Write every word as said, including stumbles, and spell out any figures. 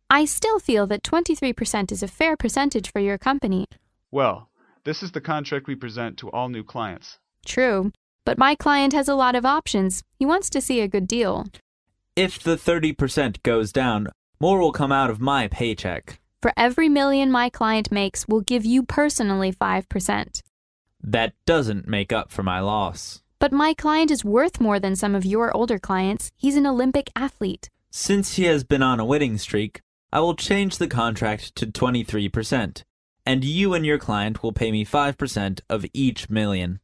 I still feel that twenty-three percent is a fair percentage for your company. Well, this is the contract we present to all new clients. True, but my client has a lot of options. He wants to see a good deal. If the thirty percent goes down, more will come out of my paycheck. For every million my client makes, we'll give you personally five percent. That doesn't make up for my loss. But my client is worth more than some of your older clients. He's an Olympic athlete. Since he has been on a winning streak, I will change the contract to twenty-three percent, and you and your client will pay me five percent of each million.